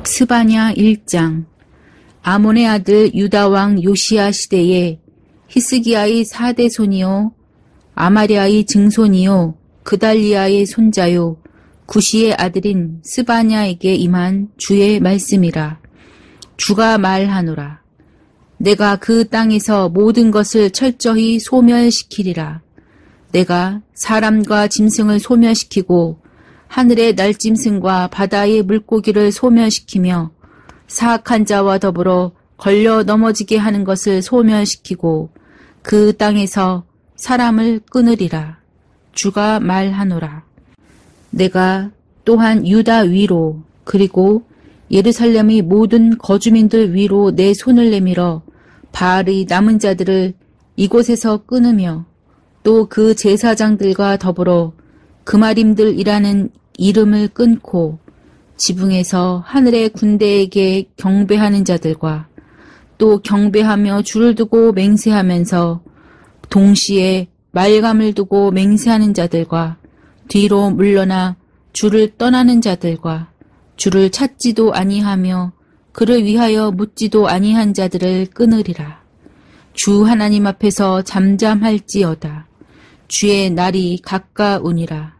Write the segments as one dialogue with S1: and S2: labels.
S1: 스바냐 1장. 아몬의 아들 유다왕 요시야 시대에 히스기야의 4대 손이요 아마랴의 증손이요 그달리아의 손자요 구시의 아들인 스바냐에게 임한 주의 말씀이라. 주가 말하노라. 내가 그 땅에서 모든 것을 철저히 소멸시키리라. 내가 사람과 짐승을 소멸시키고 하늘의 날짐승과 바다의 물고기를 소멸시키며 사악한 자와 더불어 걸려 넘어지게 하는 것을 소멸시키고 그 땅에서 사람을 끊으리라. 주가 말하노라. 내가 또한 유다 위로 그리고 예루살렘의 모든 거주민들 위로 내 손을 내밀어 바알의 남은 자들을 이곳에서 끊으며 또 그 제사장들과 더불어 그마림들이라는 이름을 끊고 지붕에서 하늘의 군대에게 경배하는 자들과 또 경배하며 줄을 두고 맹세하면서 동시에 말감을 두고 맹세하는 자들과 뒤로 물러나 주를 떠나는 자들과 주를 찾지도 아니하며 그를 위하여 묻지도 아니한 자들을 끊으리라. 주 하나님 앞에서 잠잠할지어다. 주의 날이 가까우니라.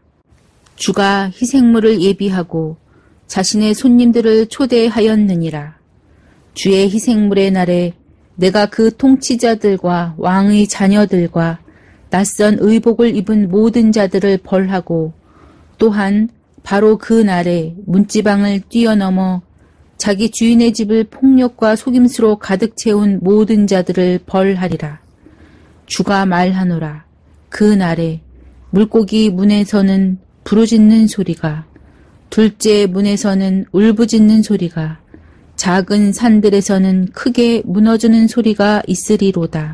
S1: 주가 희생물을 예비하고 자신의 손님들을 초대하였느니라. 주의 희생물의 날에 내가 그 통치자들과 왕의 자녀들과 낯선 의복을 입은 모든 자들을 벌하고 또한 바로 그 날에 문지방을 뛰어넘어 자기 주인의 집을 폭력과 속임수로 가득 채운 모든 자들을 벌하리라. 주가 말하노라. 그 날에 물고기 문에서는 부르짖는 소리가, 둘째 문에서는 울부짖는 소리가, 작은 산들에서는 크게 무너지는 소리가 있으리로다.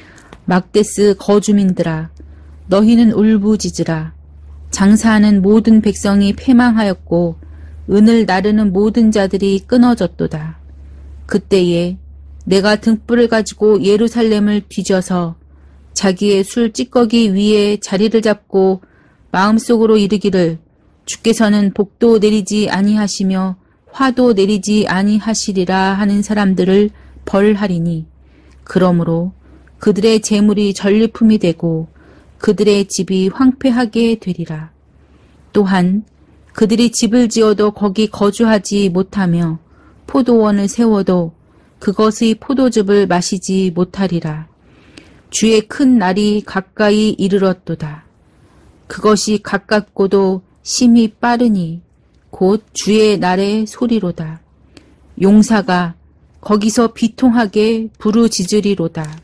S1: 막데스 거주민들아, 너희는 울부짖으라. 장사하는 모든 백성이 패망하였고 은을 나르는 모든 자들이 끊어졌도다. 그때에 내가 등불을 가지고 예루살렘을 뒤져서 자기의 술 찌꺼기 위에 자리를 잡고 마음속으로 이르기를 주께서는 복도 내리지 아니하시며 화도 내리지 아니하시리라 하는 사람들을 벌하리니 그러므로 그들의 재물이 전리품이 되고 그들의 집이 황폐하게 되리라. 또한 그들이 집을 지어도 거기 거주하지 못하며 포도원을 세워도 그것의 포도즙을 마시지 못하리라. 주의 큰 날이 가까이 이르렀도다. 그것이 가깝고도 심히 빠르니 곧 주의 날의 소리로다. 용사가 거기서 비통하게 부르짖으리로다.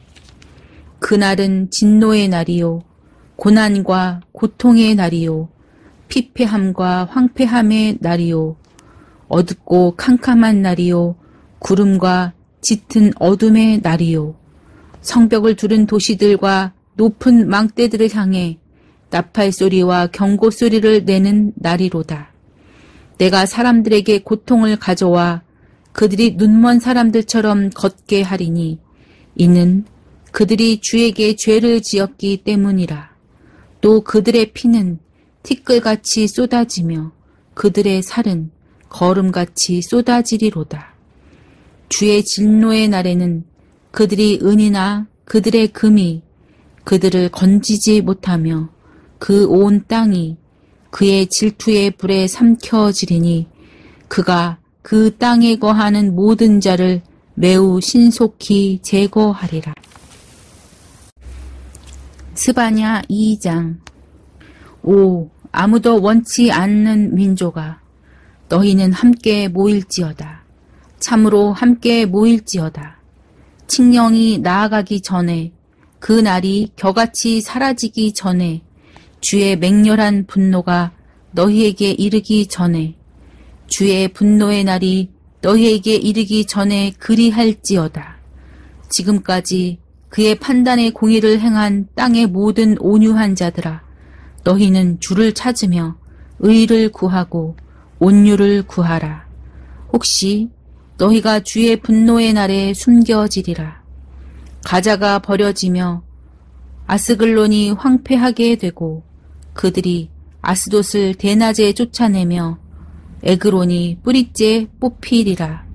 S1: 그날은 진노의 날이요 고난과 고통의 날이요 피폐함과 황폐함의 날이요 어둡고 캄캄한 날이요 구름과 짙은 어둠의 날이요 성벽을 두른 도시들과 높은 망대들을 향해 나팔 소리와 경고 소리를 내는 날이로다. 내가 사람들에게 고통을 가져와 그들이 눈먼 사람들처럼 걷게 하리니 이는 그들이 주에게 죄를 지었기 때문이라. 또 그들의 피는 티끌같이 쏟아지며 그들의 살은 거름같이 쏟아지리로다. 주의 진노의 날에는 그들이 은이나 그들의 금이 그들을 건지지 못하며 그 온 땅이 그의 질투의 불에 삼켜지리니 그가 그 땅에 거하는 모든 자를 매우 신속히 제거하리라. 스바냐 2장. 오 아무도 원치 않는 민족아, 너희는 함께 모일지어다. 참으로 함께 모일지어다. 칙령이 나아가기 전에 그 날이 겨같이 사라지기 전에 주의 맹렬한 분노가 너희에게 이르기 전에 주의 분노의 날이 너희에게 이르기 전에 그리할지어다. 지금까지 그의 판단의 공의를 행한 땅의 모든 온유한 자들아, 너희는 주를 찾으며 의를 구하고 온유를 구하라. 혹시 너희가 주의 분노의 날에 숨겨지리라. 가자가 버려지며 아스글론이 황폐하게 되고 그들이 아스돗을 대낮에 쫓아내며 에그론이 뿌리째 뽑히리라.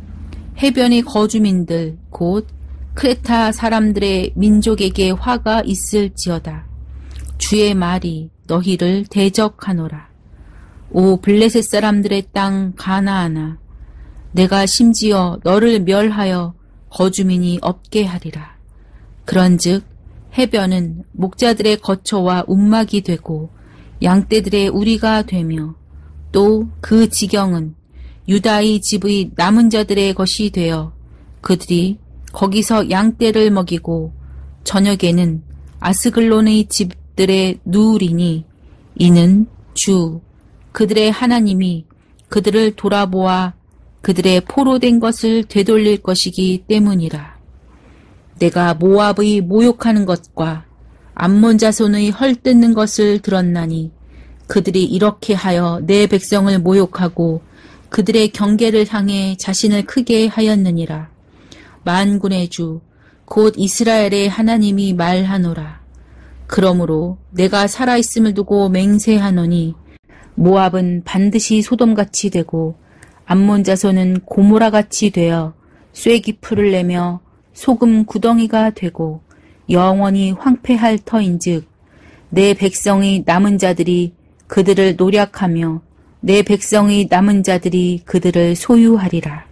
S1: 해변의 거주민들 곧 크레타 사람들의 민족에게 화가 있을지어다. 주의 말이 너희를 대적하노라. 오 블레셋 사람들의 땅 가나안아, 내가 심지어 너를 멸하여 거주민이 없게 하리라. 그런즉 해변은 목자들의 거처와 움막이 되고 양떼들의 우리가 되며 또 그 지경은 유다의 집의 남은 자들의 것이 되어 그들이 거기서 양떼를 먹이고 저녁에는 아스글론의 집들에 누우리니 이는 주 그들의 하나님이 그들을 돌아보아 그들의 포로된 것을 되돌릴 것이기 때문이라. 내가 모압의 모욕하는 것과 암몬 자손의 헐뜯는 것을 들었나니 그들이 이렇게 하여 내 백성을 모욕하고 그들의 경계를 향해 자신을 크게 하였느니라. 만군의 주 곧 이스라엘의 하나님이 말하노라. 그러므로 내가 살아있음을 두고 맹세하노니 모압은 반드시 소돔같이 되고 암몬 자손은 고모라같이 되어 쇠기풀을 내며 소금 구덩이가 되고 영원히 황폐할 터인즉 내 백성의 남은 자들이 그들을 노략하며 내 백성의 남은 자들이 그들을 소유하리라.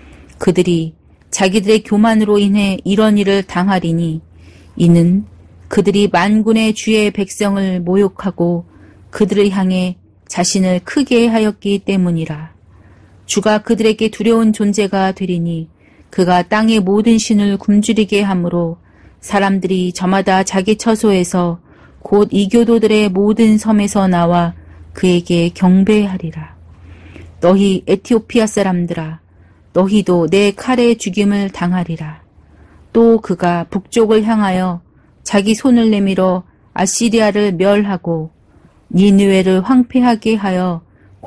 S1: 그들이 자기들의 교만으로 인해 이런 일을 당하리니 이는 그들이 만군의 주의 백성을 모욕하고 그들을 향해 자신을 크게 하였기 때문이라. 주가 그들에게 두려운 존재가 되리니 그가 땅의 모든 신을 굶주리게 하므로 사람들이 저마다 자기 처소에서 곧 이교도들의 모든 섬에서 나와 그에게 경배하리라. 너희 에티오피아 사람들아, 너희도 내 칼에 죽임을 당하리라. 또 그가 북쪽을 향하여 자기 손을 내밀어 아시리아를 멸하고 니느웨를 황폐하게 하여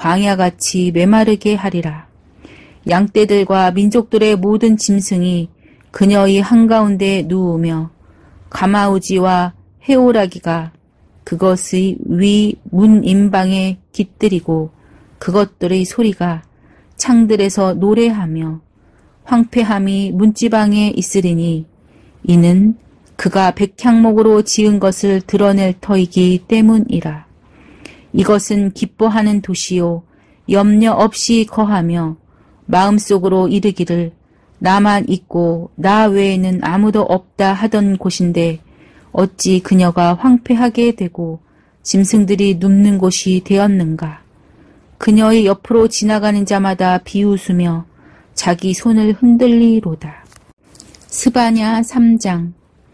S1: 광야같이 메마르게 하리라. 양떼들과 민족들의 모든 짐승이 그녀의 한가운데 누우며 가마우지와 해오라기가 그것의 위 문 임방에 깃들이고 그것들의 소리가 창들에서 노래하며 황폐함이 문지방에 있으리니 이는 그가 백향목으로 지은 것을 드러낼 터이기 때문이라. 이것은 기뻐하는 도시요 염려 없이 거하며 마음속으로 이르기를 나만 있고 나 외에는 아무도 없다 하던 곳인데 어찌 그녀가 황폐하게 되고 짐승들이 눕는 곳이 되었는가. 그녀의 옆으로 지나가는 자마다 비웃으며 자기 손을 흔들리로다. 스바냐 3장.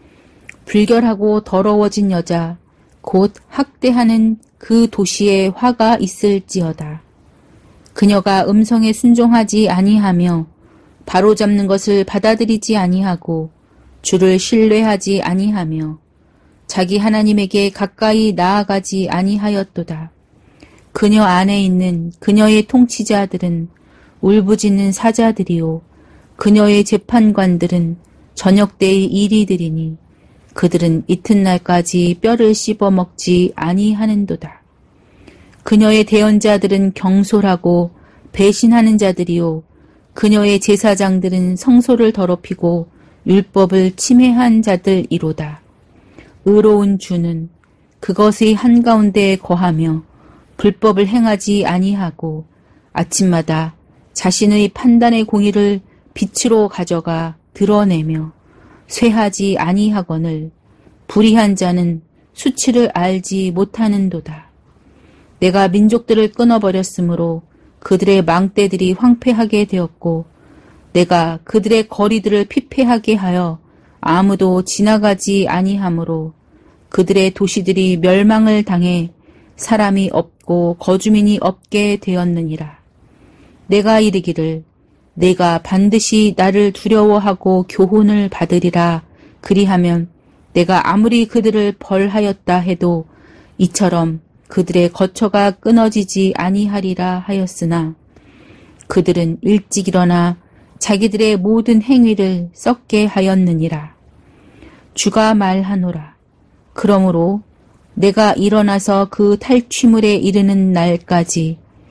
S1: 불결하고 더러워진 여자 곧 학대하는 그 도시에 화가 있을지어다. 그녀가 음성에 순종하지 아니하며 바로잡는 것을 받아들이지 아니하고 주를 신뢰하지 아니하며 자기 하나님에게 가까이 나아가지 아니하였도다. 그녀 안에 있는 그녀의 통치자들은 울부짖는 사자들이요 그녀의 재판관들은 저녁 때의 이리들이니 그들은 이튿날까지 뼈를 씹어먹지 아니하는도다. 그녀의 대언자들은 경솔하고 배신하는 자들이요 그녀의 제사장들은 성소를 더럽히고 율법을 침해한 자들이로다. 의로운 주는 그것의 한가운데에 거하며 불법을 행하지 아니하고 아침마다 자신의 판단의 공의를 빛으로 가져가 드러내며 쇠하지 아니하거늘 불의한 자는 수치를 알지 못하는도다. 내가 민족들을 끊어버렸으므로 그들의 망대들이 황폐하게 되었고 내가 그들의 거리들을 피폐하게 하여 아무도 지나가지 아니하므로 그들의 도시들이 멸망을 당해 사람이 없고 거주민이 없게 되었느니라. 내가 이르기를 내가 반드시 나를 두려워하고 교훈을 받으리라. 그리하면 내가 아무리 그들을 벌하였다 해도 이처럼 그들의 거처가 끊어지지 아니하리라 하였으나 그들은 일찍 일어나 자기들의 모든 행위를 썩게 하였느니라. 주가 말하노라. 그러므로 내가 일어나서 그 탈취물에 이르는 날까지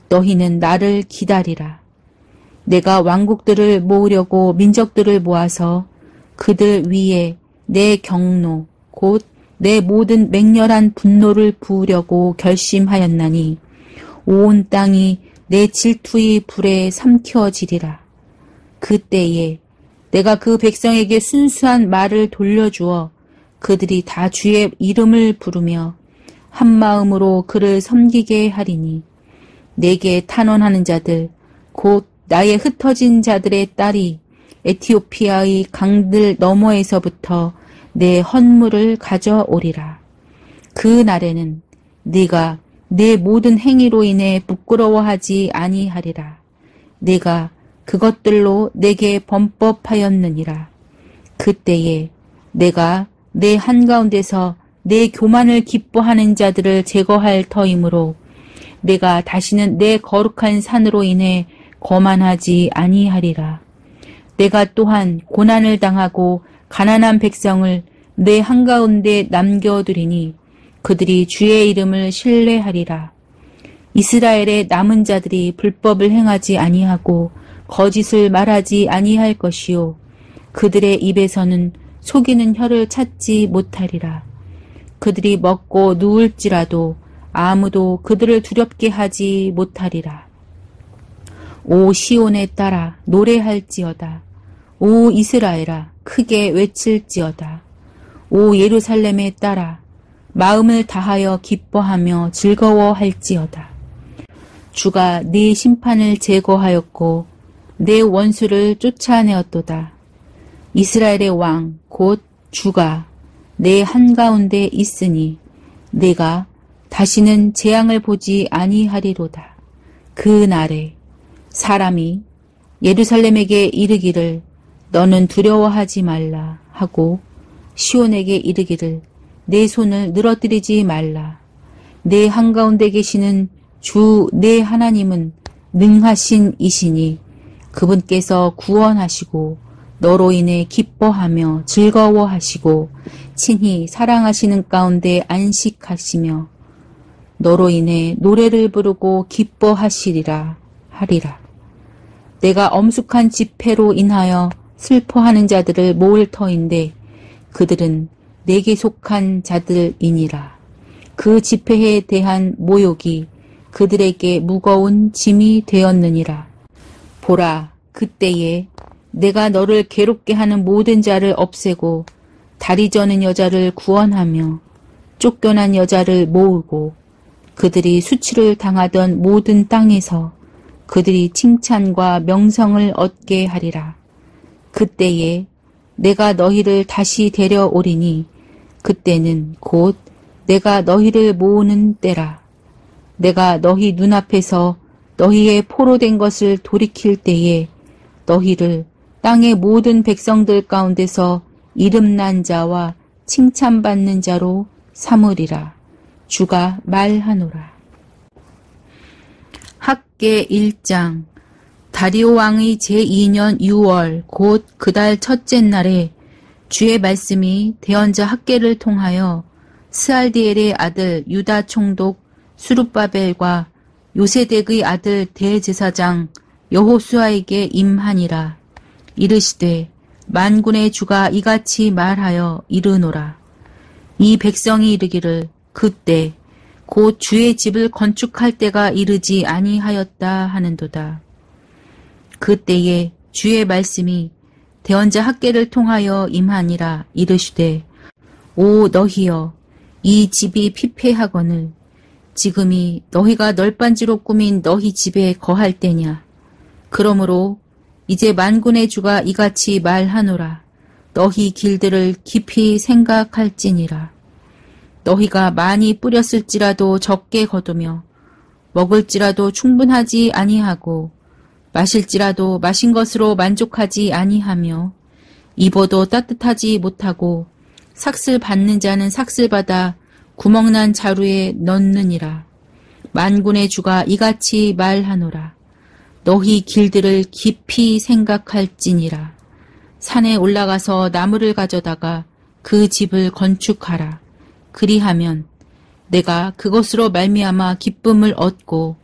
S1: 너희는 나를 기다리라. 내가 왕국들을 모으려고 민족들을 모아서 그들 위에 내 경노 곧 내 모든 맹렬한 분노를 부으려고 결심하였나니 온 땅이 내 질투의 불에 삼켜지리라. 그때에 내가 그 백성에게 순수한 말을 돌려주어 그들이 다 주의 이름을 부르며 한 마음으로 그를 섬기게 하리니 내게 탄원하는 자들 곧 나의 흩어진 자들의 딸이 에티오피아의 강들 너머에서부터 내 헌물을 가져오리라. 그 날에는 네가 내 모든 행위로 인해 부끄러워하지 아니하리라. 내가 그것들로 내게 범법하였느니라. 그때에 내가 내 한가운데서 내 교만을 기뻐하는 자들을 제거할 터이므로 내가 다시는 내 거룩한 산으로 인해 거만하지 아니하리라. 내가 또한 고난을 당하고 가난한 백성을 내 한가운데 남겨두리니 그들이 주의 이름을 신뢰하리라. 이스라엘의 남은 자들이 불법을 행하지 아니하고 거짓을 말하지 아니할 것이요 그들의 입에서는 속이는 혀를 찾지 못하리라. 그들이 먹고 누울지라도 아무도 그들을 두렵게 하지 못하리라. 오 시온에 따라 노래할지어다. 오 이스라엘아 크게 외칠지어다. 오 예루살렘에 따라 마음을 다하여 기뻐하며 즐거워할지어다. 주가 네 심판을 제거하였고 내 원수를 쫓아내었도다. 이스라엘의 왕 곧 주가 내 한가운데 있으니 내가 다시는 재앙을 보지 아니하리로다. 그 날에 사람이 예루살렘에게 이르기를 너는 두려워하지 말라 하고 시온에게 이르기를 내 손을 늘어뜨리지 말라. 내 한가운데 계시는 주 내 하나님은 능하신 이시니 그분께서 구원하시고 너로 인해 기뻐하며 즐거워하시고 친히 사랑하시는 가운데 안식하시며 너로 인해 노래를 부르고 기뻐하시리라 하리라. 내가 엄숙한 집회로 인하여 슬퍼하는 자들을 모을 터인데 그들은 내게 속한 자들이니라. 그 집회에 대한 모욕이 그들에게 무거운 짐이 되었느니라. 보라, 그때에 내가 너를 괴롭게 하는 모든 자를 없애고 다리 저는 여자를 구원하며 쫓겨난 여자를 모으고 그들이 수치를 당하던 모든 땅에서 그들이 칭찬과 명성을 얻게 하리라. 그때에 내가 너희를 다시 데려오리니 그때는 곧 내가 너희를 모으는 때라. 내가 너희 눈앞에서 너희의 포로된 것을 돌이킬 때에 너희를 땅의 모든 백성들 가운데서 이름난 자와 칭찬받는 자로 삼으리라. 주가 말하노라. 학계 1장. 다리오 왕의 제2년 6월 곧 그달 첫째 날에 주의 말씀이 대언자 학계를 통하여 스알디엘의 아들 유다 총독 수룹바벨과 요세덱의 아들 대제사장 여호수아에게 임하니라. 이르시되 만군의 주가 이같이 말하여 이르노라. 이 백성이 이르기를 그때 곧 주의 집을 건축할 때가 이르지 아니하였다 하는도다. 그때에 주의 말씀이 대언자 학계를 통하여 임하니라. 이르시되 오 너희여 이 집이 피폐하거늘 지금이 너희가 널빤지로 꾸민 너희 집에 거할 때냐. 그러므로 이제 만군의 주가 이같이 말하노라. 너희 길들을 깊이 생각할지니라. 너희가 많이 뿌렸을지라도 적게 거두며 먹을지라도 충분하지 아니하고 마실지라도 마신 것으로 만족하지 아니하며 입어도 따뜻하지 못하고 삭슬 받는 자는 삭슬 받아 구멍난 자루에 넣느니라. 만군의 주가 이같이 말하노라. 너희 길들을 깊이 생각할지니라. 산에 올라가서 나무를 가져다가 그 집을 건축하라. 그리하면 내가 그것으로 말미암아 기쁨을 얻고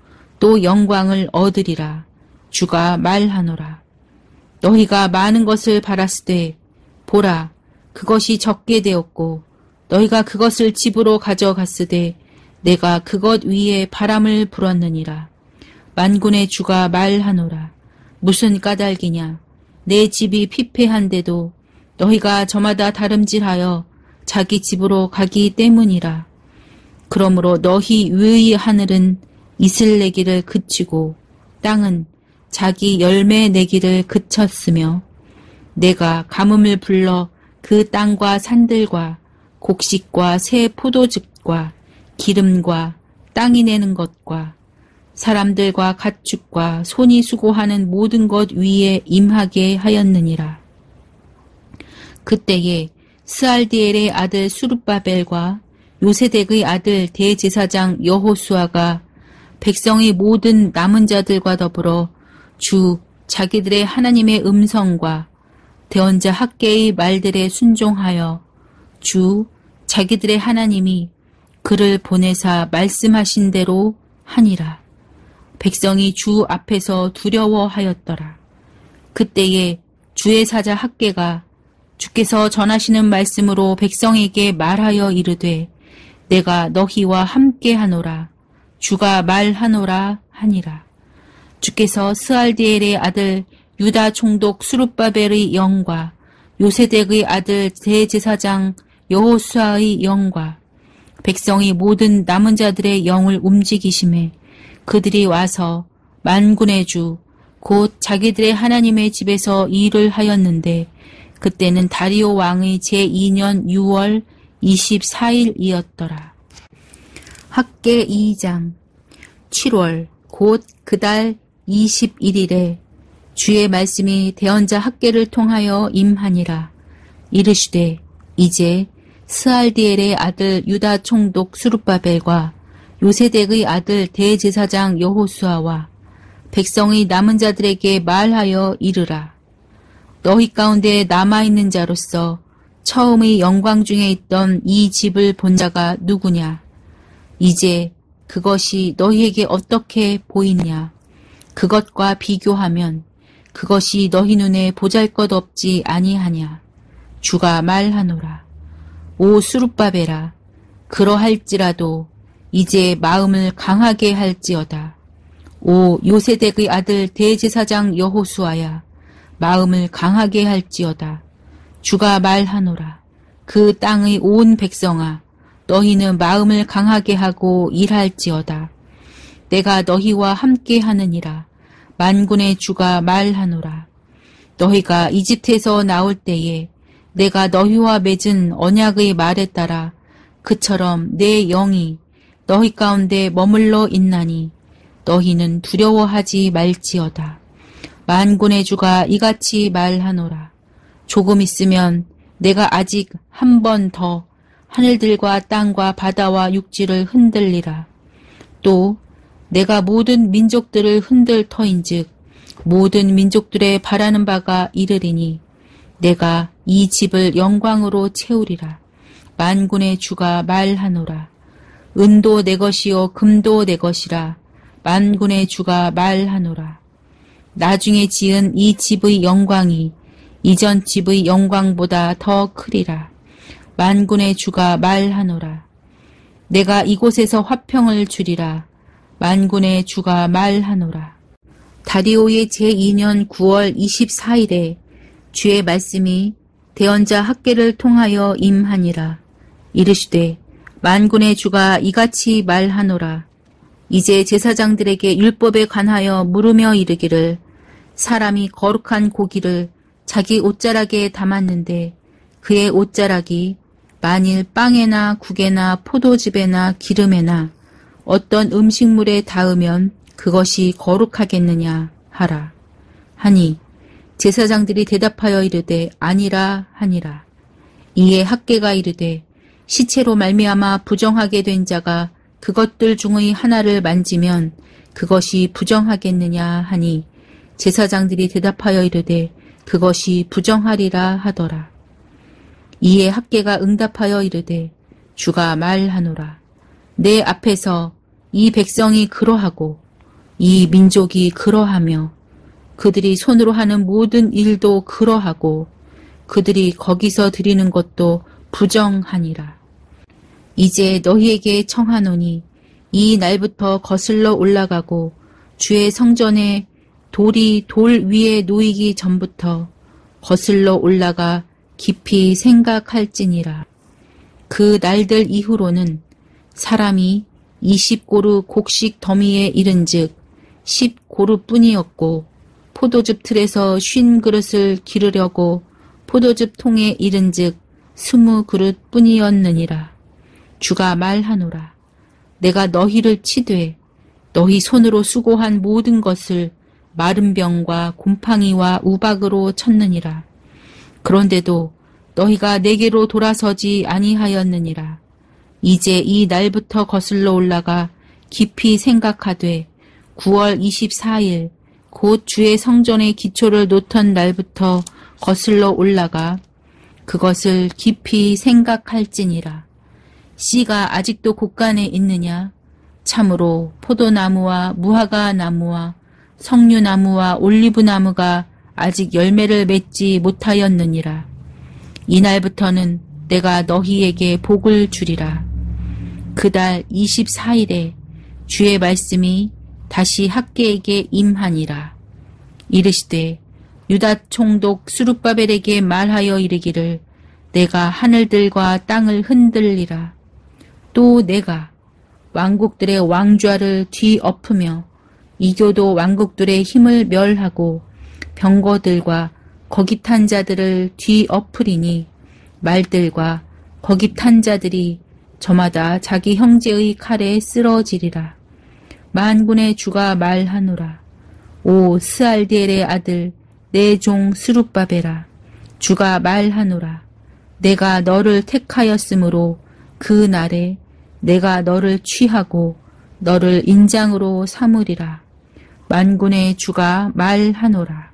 S1: 또 영광을 얻으리라. 주가 말하노라. 너희가 많은 것을 바랐으되 보라 그것이 적게 되었고 너희가 그것을 집으로 가져갔으되 내가 그것 위에 바람을 불었느니라. 만군의 주가 말하노라. 무슨 까닭이냐. 내 집이 피폐한데도 너희가 저마다 다름질하여 자기 집으로 가기 때문이라. 그러므로 너희 위의 하늘은 이슬 내기를 그치고 땅은 자기 열매 내기를 그쳤으며 내가 가뭄을 불러 그 땅과 산들과 곡식과 새 포도즙과 기름과 땅이 내는 것과 사람들과 가축과 손이 수고하는 모든 것 위에 임하게 하였느니라. 그때에 스알디엘의 아들 수룹바벨과 요세덱의 아들 대제사장 여호수아가 백성의 모든 남은 자들과 더불어 주 자기들의 하나님의 음성과 대언자 학개의 말들에 순종하여 주 자기들의 하나님이 그를 보내사 말씀하신 대로 하니라. 백성이 주 앞에서 두려워하였더라. 그때에 주의 사자 학개가 주께서 전하시는 말씀으로 백성에게 말하여 이르되 내가 너희와 함께하노라. 주가 말하노라 하니라. 주께서 스알디엘의 아들 유다 총독 수룹바벨의 영과 요세덱의 아들 대제사장 여호수아의 영과 백성의 모든 남은 자들의 영을 움직이심에 그들이 와서 만군의 주 곧 자기들의 하나님의 집에서 일을 하였는데 그때는 다리오 왕의 제2년 6월 24일이었더라. 학개 2장 7월 곧 그달 21일에 주의 말씀이 대언자 학개를 통하여 임하니라. 이르시되 이제 스알디엘의 아들 유다 총독 수룹바벨과 요세덱의 아들 대제사장 여호수아와 백성의 남은 자들에게 말하여 이르라. 너희 가운데 남아있는 자로서 처음의 영광 중에 있던 이 집을 본 자가 누구냐? 이제 그것이 너희에게 어떻게 보이냐? 그것과 비교하면 그것이 너희 눈에 보잘것없지 아니하냐? 주가 말하노라. 오 수룹바벨아, 그러할지라도 이제 마음을 강하게 할지어다. 오 요세덱의 아들 대제사장 여호수아야, 마음을 강하게 할지어다. 주가 말하노라. 그 땅의 온 백성아, 너희는 마음을 강하게 하고 일할지어다. 내가 너희와 함께 하느니라. 만군의 주가 말하노라. 너희가 이집트에서 나올 때에 내가 너희와 맺은 언약의 말에 따라 그처럼 내 영이 너희 가운데 머물러 있나니 너희는 두려워하지 말지어다. 만군의 주가 이같이 말하노라. 조금 있으면 내가 아직 한 번 더 하늘들과 땅과 바다와 육지를 흔들리라. 또 내가 모든 민족들을 흔들 터인즉 모든 민족들의 바라는 바가 이르리니 내가 이 집을 영광으로 채우리라. 만군의 주가 말하노라. 은도 내 것이요 금도 내 것이라. 만군의 주가 말하노라. 나중에 지은 이 집의 영광이 이전 집의 영광보다 더 크리라. 만군의 주가 말하노라. 내가 이곳에서 화평을 주리라. 만군의 주가 말하노라. 다리오의 제2년 9월 24일에 주의 말씀이 대언자 학개를 통하여 임하니라. 이르시되 만군의 주가 이같이 말하노라. 이제 제사장들에게 율법에 관하여 물으며 이르기를 사람이 거룩한 고기를 자기 옷자락에 담았는데 그의 옷자락이 만일 빵에나 국에나 포도즙에나 기름에나 어떤 음식물에 닿으면 그것이 거룩하겠느냐 하라. 하니 제사장들이 대답하여 이르되 아니라 하니라. 이에 학개가 이르되 시체로 말미암아 부정하게 된 자가 그것들 중의 하나를 만지면 그것이 부정하겠느냐 하니 제사장들이 대답하여 이르되 그것이 부정하리라 하더라. 이에 학개가 응답하여 이르되 주가 말하노라. 내 앞에서 이 백성이 그러하고 이 민족이 그러하며 그들이 손으로 하는 모든 일도 그러하고 그들이 거기서 드리는 것도 부정하니라. 이제 너희에게 청하노니 이 날부터 거슬러 올라가고 주의 성전에 돌이 돌 위에 놓이기 전부터 거슬러 올라가 깊이 생각할지니라. 그 날들 이후로는 사람이 20고루 곡식 더미에 이른즉 10고루뿐이었고 포도즙 틀에서 50그릇을 기르려고 포도즙 통에 이른즉 20그릇뿐이었느니라. 주가 말하노라. 내가 너희를 치되 너희 손으로 수고한 모든 것을 마른 병과 곰팡이와 우박으로 쳤느니라. 그런데도 너희가 내게로 돌아서지 아니하였느니라. 이제 이 날부터 거슬러 올라가 깊이 생각하되 9월 24일 곧 주의 성전의 기초를 놓던 날부터 거슬러 올라가 그것을 깊이 생각할지니라. 씨가 아직도 곳간에 있느냐? 참으로 포도나무와 무화과 나무와 석류나무와 올리브나무가 아직 열매를 맺지 못하였느니라. 이날부터는 내가 너희에게 복을 주리라. 그달 24일에 주의 말씀이 다시 학개에게 임하니라. 이르시되 유다 총독 스룹바벨에게 말하여 이르기를 내가 하늘들과 땅을 흔들리라. 또 내가 왕국들의 왕좌를 뒤엎으며 이교도 왕국들의 힘을 멸하고 병거들과 거기 탄 자들을 뒤엎으리니 말들과 거기 탄 자들이 저마다 자기 형제의 칼에 쓰러지리라. 만군의 주가 말하노라. 오 스알디엘의 아들 내 종 스룹바벨아, 주가 말하노라. 내가 너를 택하였으므로 그 날에 내가 너를 취하고 너를 인장으로 삼으리라. 만군의 주가 말하노라.